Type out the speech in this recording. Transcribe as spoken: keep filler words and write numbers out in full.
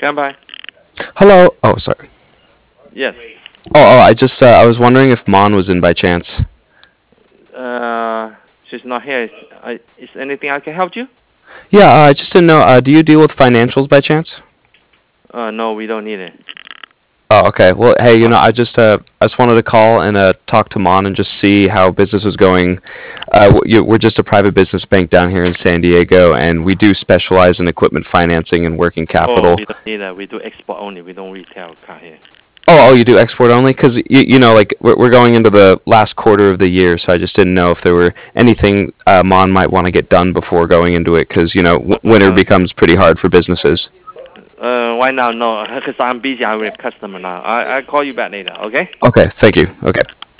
Come by. Hello. Oh, sorry. Yes. Oh, oh, I just uh, I was wondering if Mon was in by chance. Uh, she's not here. Is, I, is anything I can help you? Yeah, uh, I just didn't know. Uh, do you deal with financials by chance? Uh, no, we don't need it. Oh, okay. Well, hey, you Uh, know, I just uh, I just wanted to call and uh, talk to Mon and just see how business was going. Uh, w- you- we're just a private business bank down here in San Diego, and we do specialize in equipment financing and working oh, capital. we don't need that. We do export only. We don't retail car here. Oh, oh, you do export only? Because you, you know, like we're we're going into the last quarter of the year, so I just didn't know if there were anything uh, Mon might want to get done before going into it. Because you know, w- winter Uh, becomes pretty hard for businesses. uh, right now, no, because I'm busy. I'm with customer now. I I call you back later. Okay? Okay, thank you. Okay.